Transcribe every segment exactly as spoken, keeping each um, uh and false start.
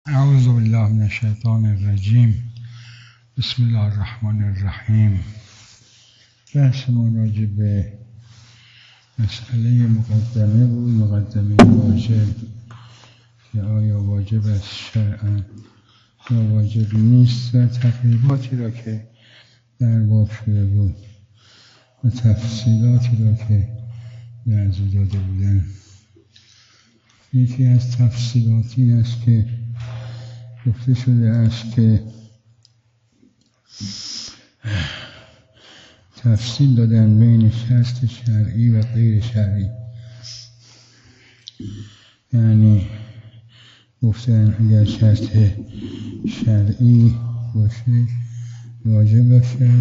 اعوذ بالله من الشیطان الرجیم. بسم الله الرحمن الرحیم. بحث ما راجع به مسئله مقدمه بود، مقدمه واجب که آیا واجب است شرعاً یا واجب نیست و تقریباتی را که در باب شده بود و تفصیلاتی را که بعضی داده بودن. یکی از تفصیلاتی است که گفته شده است که تفصیل دادن بین شرط شرعی و غیر شرعی، یعنی گفتن اگر شرط شرعی باشه واجب باشد،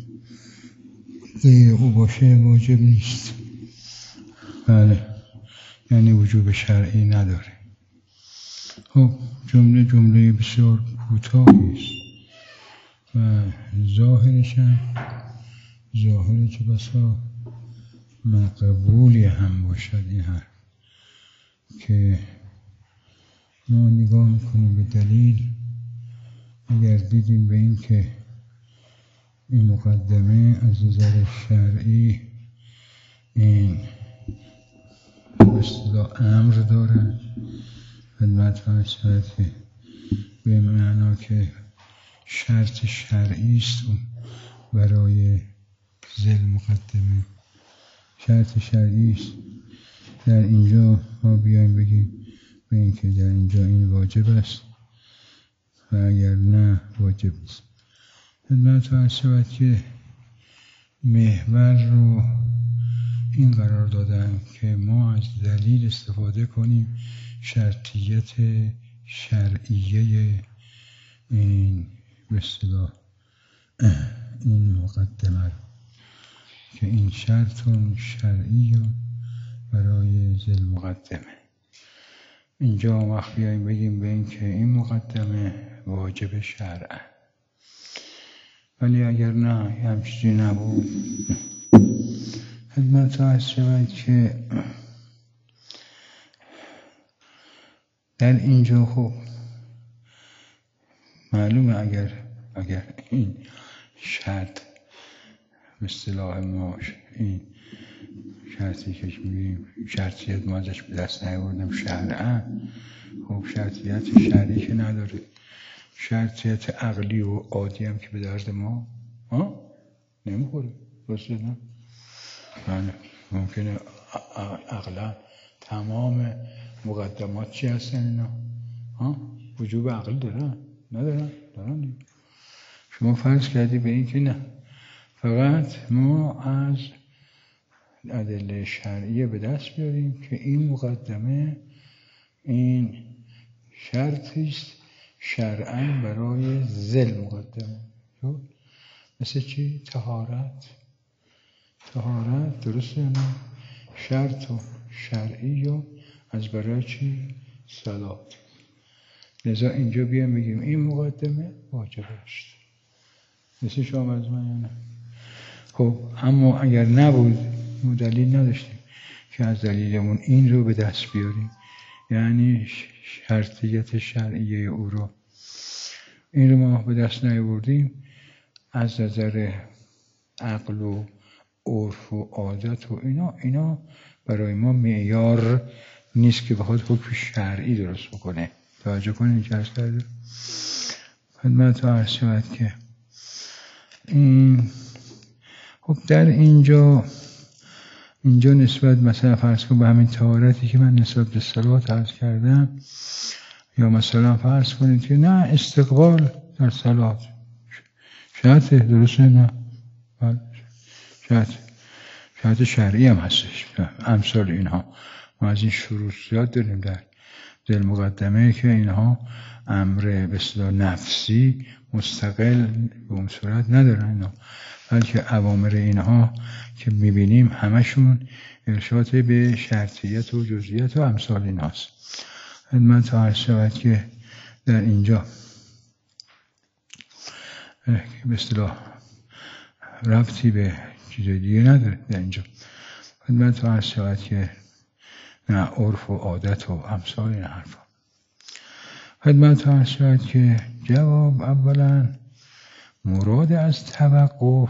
غیر او باشه واجب نیست. بله، یعنی وجوب شرعی نداره. خب جمله جمله بسیار کوتاهی است و ظاهرش هم ظاهر چه بسا مقبولی هم باشد این حرف که ما نگاه میکنیم به دلیل. اگر دیدیم به این که این مقدمه از نظر شرعی این به اصطلاح امر داره، خدمت فرض که به معنا که شرط شرعی است برای ذیل مقدمه، شرط شرعی است. در اینجا ما بیایم بگیم به این که در اینجا این واجب است و اگر نه واجب است. خدمت فرض که محور رو این قرار دادن که ما از دلیل استفاده کنیم شرطیت شرعیه این به اصطلاح این مقدمه رو که این شرط شرعی برای ذیل مقدمه. اینجا وقت بیاییم بگیم به این که این مقدمه واجب شرعه، ولی اگر نه یه همچیزی نبود خدمت عرض شود که در اینجا خب معلومه اگر اگر این شرط به اصطلاح ما این شرطی که میگیم شرطیت ما ازش به دست نیاوردیم شرعاً، خب شرطیت شرعی که نداره، شرطیت عقلی و عادی هم که به درد ما ها نمیخوره. درسته نه؟ بله، ممکنه عقلا تمام مقدمات چی هستن اینا؟ ها؟ وجوب عقل دارن؟ ندارن؟ دارن. شما فرض کردی به این که نه، فقط ما از ادله شرعیه به دست بیاریم که این مقدمه این شرطی است شرعاً برای ذیل مقدمه. مثل چی؟ طهارت. طهارت درسته نه؟ شرط و شرعی و از برای چی؟ صلات. لذا اینجا بیایم بگیم این مقدمه واجب است. مثل شما از من یا نه؟ خب اما اگر نبود ما دلیل نداشتیم که از دلیلمون این رو به دست بیاریم، یعنی شرطیت شرعیه او رو این رو ما به دست نیاوردیم، از نظر عقل و عرف و عادت و اینا اینا برای ما معیار نیست که بخواد حکم شرعی درست بکنه. توجه کنید که عرض کرده خدمت عرض شود که این خب در اینجا اینجا نسبت مثلا فرض کن به همین طهارتی که من نسبت به صلات عرض کردم، یا مثلا فرض کنید که نه استقبال در صلات شرطه، درسته نه؟ شرط شرط شرعی هم هستش. امثال اینها ما از این شروط زیاد داریم در ذیل مقدمه که اینها امر به اصطلاح نفسی مستقل به اون صورت ندارن اینا، بلکه اوامر اینها که میبینیم همشون ارشاد به شرطیت و جزئیات و امثال ایناست. خدمت عرض شود که در اینجا به اصطلاح ربطی به چیز دیگه نداره. در اینجا خدمت عرض شود که نه عرف و عادت و امثال این حرفا. خدمت عرض شد که جواب اولا مراد از توقف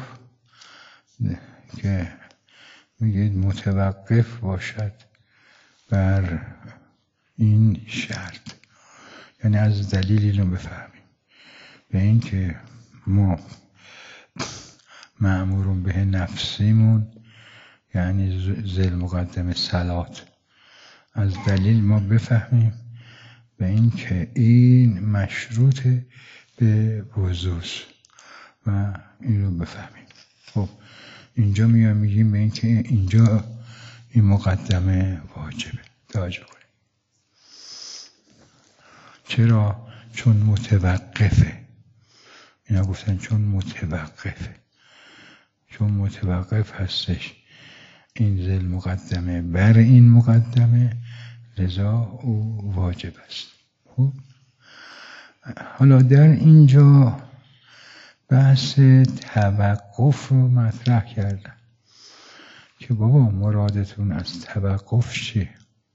که میگید متوقف باشد بر این شرط، یعنی از دلیلی رو بفهمیم به این که ما مأمورون به نفسیمون یعنی ذل مقدم صلات، از دلیل ما بفهمیم به این که این مشروط به وضوست و این رو بفهمیم. خب اینجا میام میگیم به این که اینجا این مقدمه واجبه. توجه کنیم. چرا؟ چون متوقفه. اینا گفتن چون متوقفه، چون متوقف هستش این ذل مقدمه بر این مقدمه، لذا او واجب است. خب حالا در اینجا بحث توقف رو مطرح کردن که بابا مرادتون از توقف چیه؟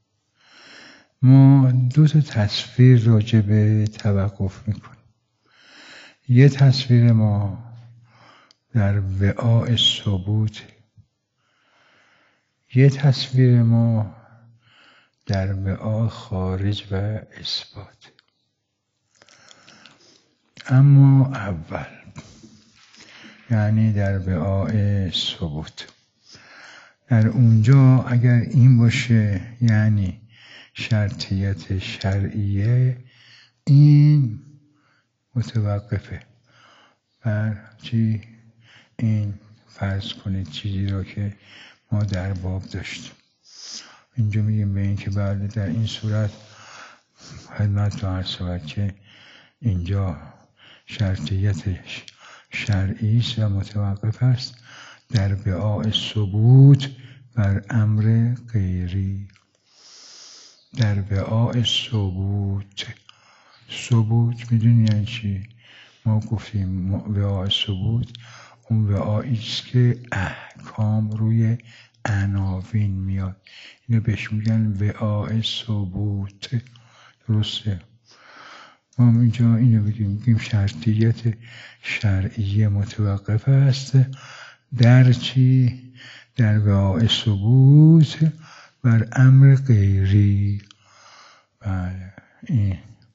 ما دو تا تصویر راجع به توقف میکنیم. یه تصویر ما در وعاء ثبوت، یه تصویر ما در وعاء خارج و اثبات. اما اول یعنی در وعاء ثبوت، در اونجا اگر این باشه یعنی شرطیت شرعیه، این متوقفه بر چی؟ این فرض کنید چیزی را که ما در باب داشتیم. اینجا میگیم به این که بله در این صورت خدمت رو عرض شود که اینجا شرطیت شرعی است و متوقف است در وعاء ثبوت بر امر غیری. در وعاء ثبوت، ثبوت میدونی یعنی چی؟ ما گفتیم وعاء ثبوت اون وعایی است که احکام روی عناوین میاد، اینو بهش میگن وعاء ثبوت. درسته؟ ما اینجا اینو بگیم بگیم شرطیت شرعی متوقف است در چی؟ در وعاء ثبوت بر امر غیری. بله این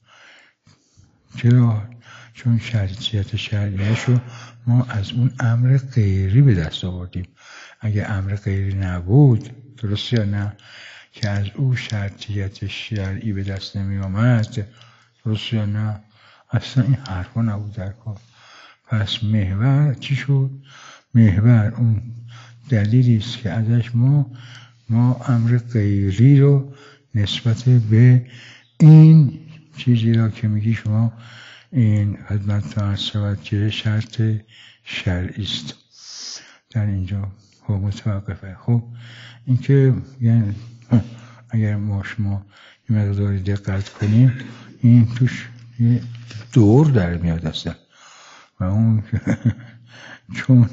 چرا؟ چون شرطیت شرعیشو ما از اون امر غیری به دست آوردیم. اگه امر غیری نبود، درست یا نه، که از او شرطیت شرعی به دست نمی آمد، درست یا نه، اصلا این حرفا نبود در کار. پس محور چی شد؟ محور اون دلیلی است که ازش ما ما امر غیری رو نسبت به این چیزی را که میگی شما این خدمت عرض شود که شرط شرعی است در اینجا خب متوقفه. خب این که یعنی اگر ما شما این مقداری دقت کنیم این توش یه دور در میاد اصلا و اون چون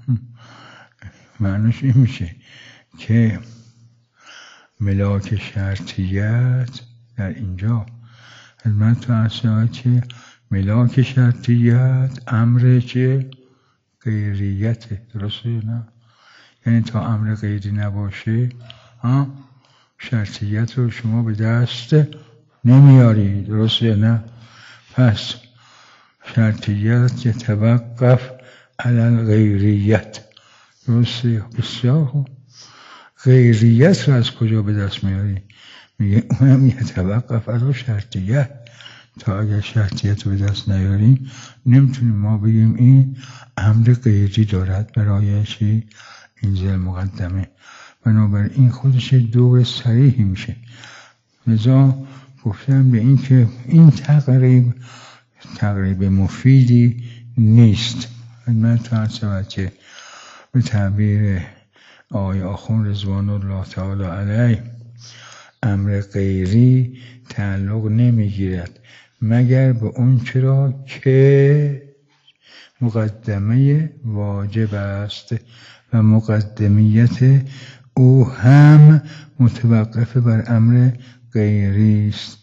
معنیش این میشه که ملاک شرطیت در اینجا خدمت عرض شود که ملاک شرطیت امر چه؟ غیریته. درسته یا نه؟ یعنی تا امر غیری نباشه ها شرطیت رو شما به دست نمیاری. درسته یا نه؟ پس شرطیت یتوقف علی الغیریت. درسته؟ بسیار خوب. غیریت رو از کجا به دست میاری؟ میگه اونم یتوقف علی شرطیت. تا اگر شرطیت رو به دست نیاریم نمیتونیم ما بگیم این امر غیری دارد برای چی؟ این ذل مقدمه. بنابراین این خودش دور صریحی میشه. لذا گفتم به این که این تقریب تقریب مفیدی نیست. من تو هر شود که به تعبیر آقای آخوند رضوان الله تعالی علیه امر غیری تعلق نمیگیرد مگر به اون چرا که مقدمه واجب است و مقدمیت او هم متوقف بر امر غیری است.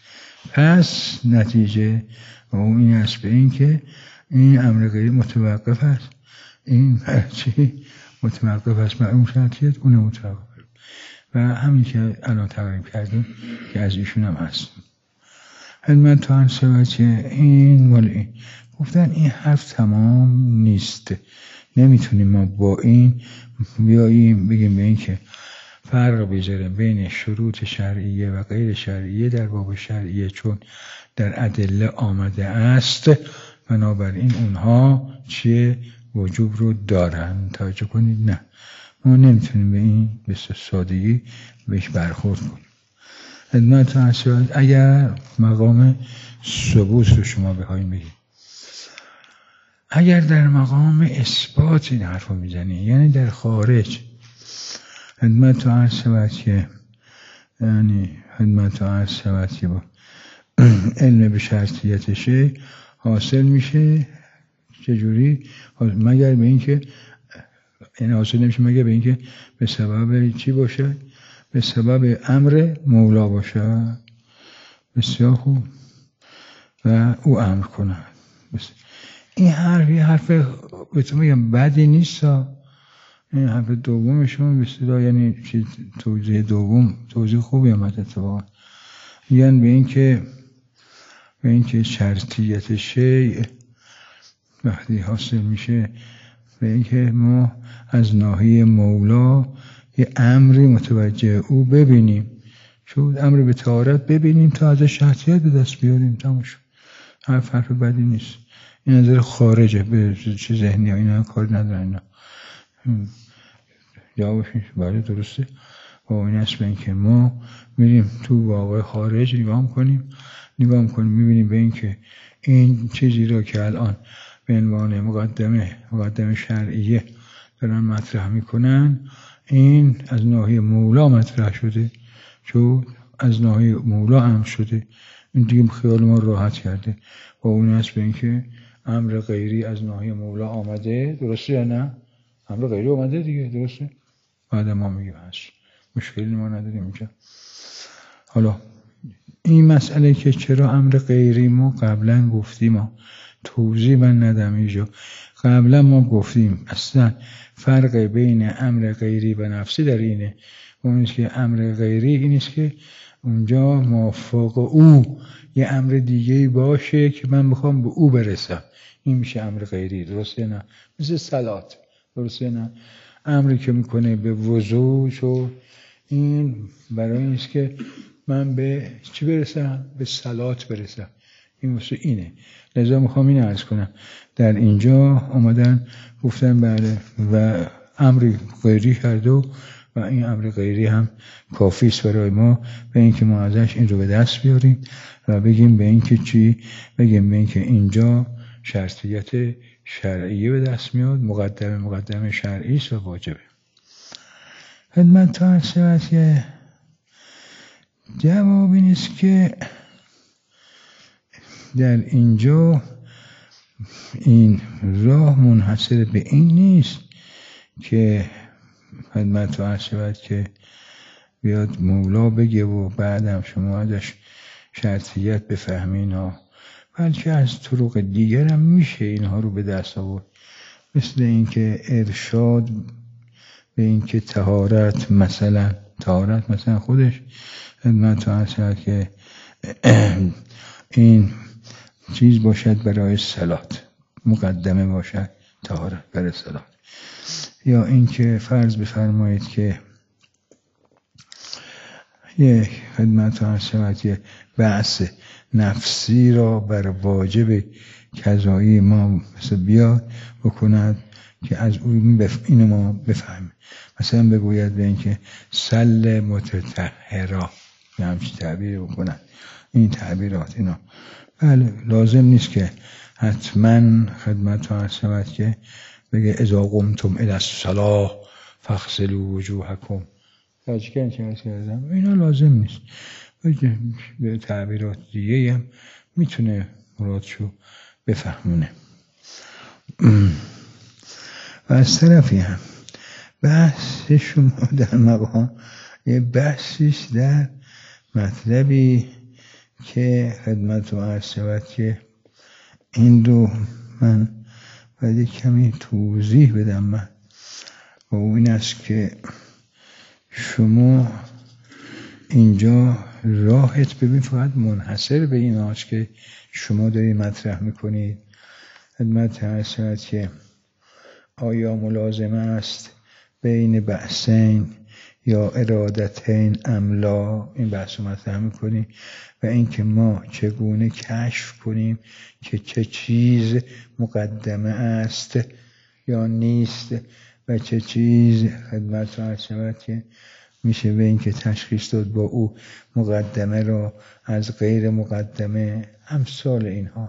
پس نتیجه اون این است به این که این امر غیری متوقف است. این چی متوقف است بر اون شرطیت، اون متوقف و همین که الان تقریب کردیم که از ایشون هم هست. خدمت تو هم شود که این مال این گفتن این حرف تمام نیست. نمیتونیم ما با این بیاییم بگیم به این که فرق بذاریم بین شروط شرعیه و غیر شرعیه در باب شرعیه، چون در ادله آمده است بنابراین اونها چیه وجوب رو دارن. توجه کنید، نه ما نمیتونیم به این به سادگی بهش برخورد کنیم. خدمت هست اگر مقام ثبوت رو شما بخواید بگید، اگر در مقام اثبات این حرف رو میزنی یعنی در خارج، خدمت تو عرض شود که یعنی خدمت تو عرض شود که با علم به شرطیتشه حاصل میشه چجوری؟ مگر به این که این حاصل نمیشه مگر به این که به سبب چی باشه؟ به سبب امر مولا باشه. بسیار خوب. و او امر کنه. این حرف یه حرف بهتون میگم بدی نیست. این حرف دومشون بسیار یعنی توضیح دوم توضیح خوبی آمد اتفاقا. یعنی به این که به این که شرطیت شیء وقتی حاصل میشه به این که ما از ناحیه مولا یه امری متوجه او ببینیم، چون امر به طهارت ببینیم تا از شرطیت به دست بیاریم. تموم شد. حرف حرف بدی نیست. این نظر خارجه به چه ذهنی ها اینا کار ندارن. اینا جوابش بله درسته. و این است به این که ما میریم تو واقع خارج نگاه کنیم نگاه کنیم میبینیم به این که این چیزی را که الان به عنوان مقدمه مقدمه شرعیه دارن مطرح میکنن این از ناحیه مولا مطرح شده، چون از ناحیه مولا هم شده. این دیگه خیال ما راحت کرده. و اون است به این که امر غیری از ناحیه مولا آمده. درسته یا نه؟ امر غیری آمده دیگه. درسته؟ بعد ما میگیم هست، مشکلی ما نداریم اینجا. حالا این مسئله که چرا امر غیری ما قبلا گفتیم، ما توضیح من ندم اینجا. قبلا ما گفتیم اصلا فرق بین امر غیری و نفسی در اینه. اون است که امر غیری این است که اونجا موافق او یه امر دیگه باشه که من بخوام به او برسم، این میشه امر غیری. درسته نه؟ مثل صلات. درسته نه؟ امری که میکنه به وضو، شو این برای این است که من به چی برسم؟ به صلات برسم. این واسه اینه. لذا میخوام این عرض کنم در اینجا آمدن گفتن بله و امر غیری کرده و این امر غیری هم کافی است برای ما به اینکه ما ازش این رو به دست بیاریم و بگیم به اینکه چی؟ بگیم به اینکه اینجا شرطیت شرعیه به دست میاد، مقدمه مقدمه شرعی است و واجبه. خدمت تا عرض شود که جواب این است که در اینجا این راه منحصر به این نیست که خدمت عرض شود که بیاد مولا بگه و بعدم شما ازش شرطیت بفهمین ها، بلکه از طرق دیگر هم میشه اینها رو به دست آورد. مثل اینکه ارشاد به اینکه طهارت مثلا طهارت مثلا خودش خدمت عرض شود که این چیز باشد برای صلات، مقدمه باشد طهارت برای صلات. یا اینکه فرض بفرمایید که یک خدمت عرض شود که بحث نفسی را بر واجب قضایی ما مثل بیاد بکند که از اون بف... اینو ما بفهمیم. مثلا بگوید به اینکه سل متطهرا یه همچی تعبیر بکنن. این تعبیرات اینا بله لازم نیست که حتما خدمت عرض شود که بگه اذا قمتم الی الصلاة فاغسلوا وجوهکم. تاجیکن چه هست کردم اینا لازم نیست. به تعبیرات دیگه هم میتونه مرادشو بفهمونه. و از طرفی هم بحث شما در مقام یه بحثیش در مطلبی که خدمت و عرض شود که این رو من باید کمی توضیح بدم. من و این است که شما اینجا راحت ببین فقط منحصر به این هاست که شما دارید مطرح میکنید. خدمت عرض شود که آیا ملازمه است بین بحثین یا ارادتین املا، این بحث رو مطرح میکنیم و اینکه ما چگونه کشف کنیم که چه چیز مقدمه است یا نیست و چه چیز خدمت عرض شود که میشه به اینکه تشخیص داد با او مقدمه را از غیر مقدمه، امثال اینها.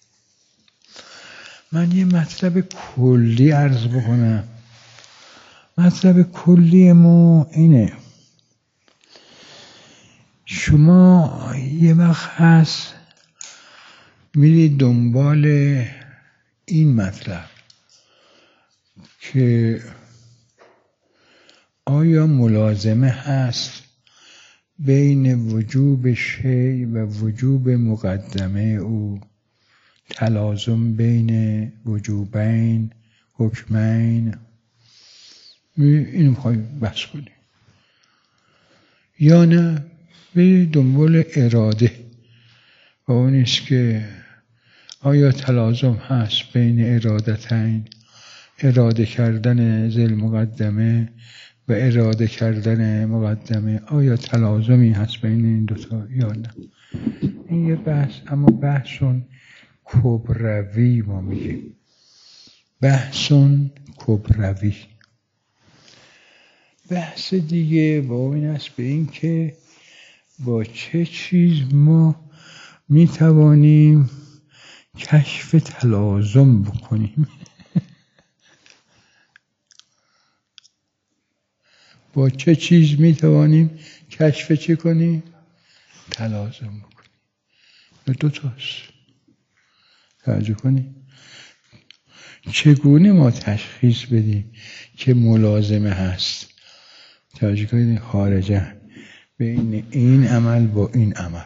من یه مطلب کلی عرض بکنم. مطلب کلی ما اینه، شما یه وقت هست میرید دنبال این مطلب که آیا ملازمه هست بین وجوب شیء و وجوب مقدمه او، تلازم بین وجوبین حکمین، اینو میخوای بحث کنی یا نه به دنبال اراده و اون است که آیا تلازم هست بین ارادتین، اراده کردن ذل مقدمه و اراده کردن مقدمه، آیا تلازمی هست بین این دوتا یا نه. این یه بحث، اما بحثون کبروی ما میگیم، بحثون کبروی. بحث دیگه با این است به این که با چه چیز ما میتوانیم کشف تلازم بکنیم. با چه چیز میتوانیم کشف چه کنیم؟ تلازم بکنیم. دو تاست، توجه کنیم. چگونه ما تشخیص بدیم که ملازمه هست؟ توجه کنید، خارجه بین این عمل با این عمل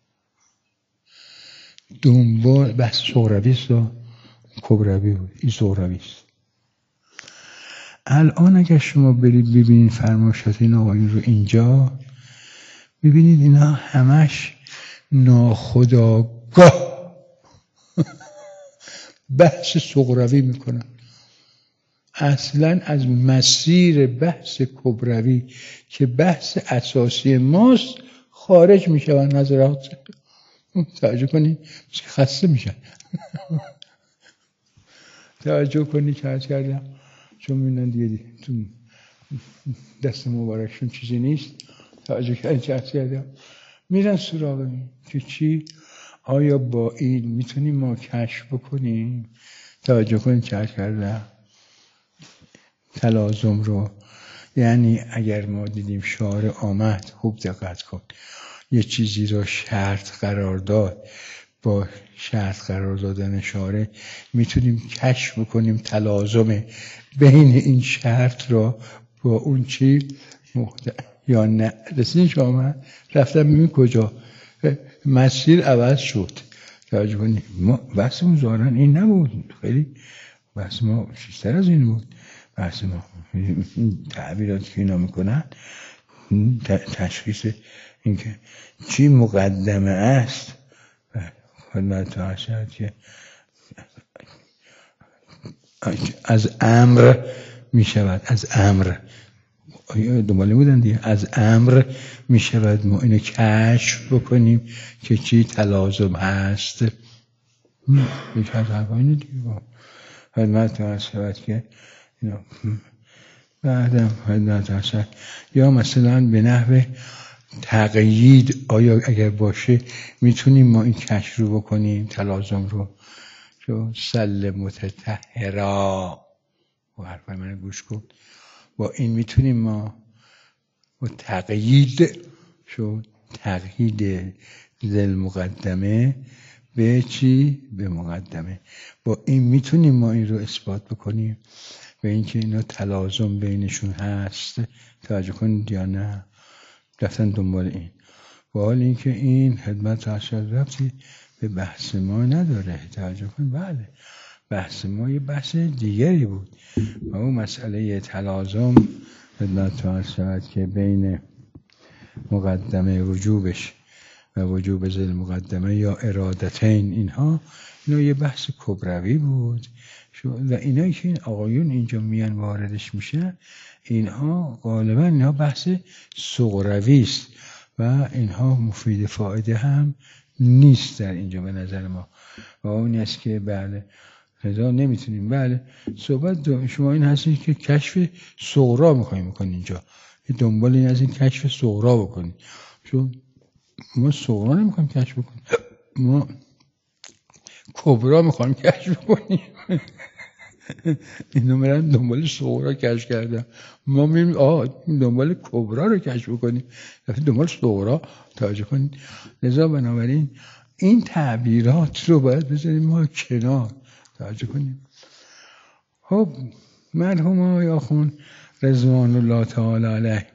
دنبال بحث صغروی است و کبروی بود. این صغروی است. الان اگر شما برید ببینید فرمایشات این آقایون رو اینجا ببینید، اینا همش ناخودآگاه بحث صغروی میکنن، اصلا از مسیر بحث کبروی که بحث اساسی ماست خارج میشون. نظرات توجه کنید که خسته میشن. توجه کنید که عرض کردم چون میبینن دیگه تو دست مبارکشون چیزی نیست. توجه کنید که عرض کردم میرن سراغ این که چی؟ آیا با این میتونیم ما کشف بکنیم؟ توجه کنید که عرض کردم تلازم رو، یعنی اگر ما دیدیم شارع آمد، خوب دقت کن، یه چیزی رو شرط قرار داد، با شرط قرار دادن شارع میتونیم کشف بکنیم تلازم بین این شرط را با اون چی محد... یا نه. رسیدین شما رفتم ببین کجا مسیر عوض شد. توجه کنید ما بحثمون ظاهرا این نبود، خیلی بحث ما چیزتر از این بود. بحث ما تعبیراتی که اینا میکنن تشخیص اینکه چی مقدمه است خدمت عرض شود که از امر میشود، از امر دنباله بودن دیگه، از امر میشود ما اینو کشف بکنیم که چی تلازم هست. یک از حرفاینه دیگه خدمت عرض شود که اینا بعدم خدمت عرض شود یا مثلا به نحو تقیید، آیا اگر باشه میتونیم ما این کشف رو بکنیم تلازم رو. شو سل متطهرا و حرفای من گوش کن، با این میتونیم ما با تقیید، شو تقیید ذل مقدمه به چی؟ به مقدمه. با این میتونیم ما این رو اثبات بکنیم به اینکه اینا تلازم بینشون هست. توجه کنید یا نه؟ رفتن دنبال این با حال اینکه این خدمت ارشد ربطی به بحث ما نداره. توجه کن، بله بحث ما یه بحث دیگری بود و اون مسئله تلازم خدمت ارشد که بین مقدمه وجوبش و وجوب ذل مقدمه یا ارادتین، اینها اینا یه بحث کبروی بود و اینایی که این آقایون اینجا میان واردش میشن اینها غالبا اینها بحث صغروی است و اینها مفید فایده هم نیست در اینجا به نظر ما. و اون است که بله لذا نمیتونیم بله صحبت شما این هستی که کشف صغرا میخوایم بکنیم اینجا، دنبال این از این کشف صغرا بکنیم، چون ما صغرا نمیخوایم کشف بکنیم، ما کبرا میخوایم کشف بکنیم. اینو میرن دنبال صغرا کشف کردم، ما میریم آه دنبال کبرا رو کشف بکنیم، دنبال صغرا. توجه کنید. لذا بنابراین این تعبیرات رو باید بذاریم ما کنار. توجه کنیم. خب مرحوم آقای آخوند رضوان الله تعالی علیه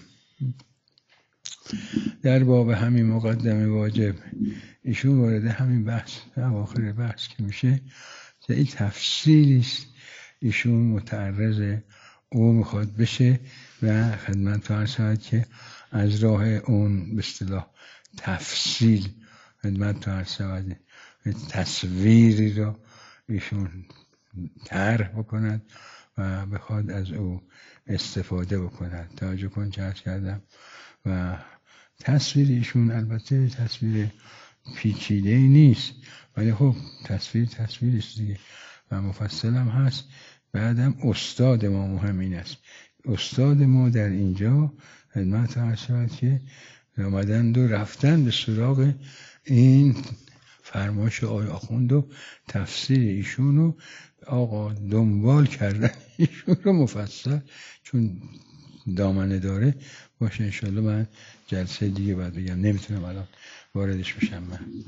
در باب همین مقدمه واجب ایشون وارد همین بحث اواخر بحث که میشه این تفصیلی است ایشون متعرض او میخواد بشه و خدمت فرمود که از راه اون به اصطلاح تفصیل خدمت فرمود تصویری رو ایشون طرح بکند و بخواد از او استفاده بکند. توجه کن چه عرض کردم. و تصویر ایشون البته تصویر پیچیده نیست ولی خب تصویر تصویر است دیگه و مفصل هم هست. بعدم استاد ما مهمین است. استاد ما در اینجا خدمت عرض شود که آمدند و رفتن به سراغ این فرمایش آقای آخوند و تفسیر ایشون رو آقا دنبال کردن ایشون رو مفصل، چون دامنه داره باشه انشالله من جلسه دیگه بعد بگم، نمیتونم الان واردش بشم من.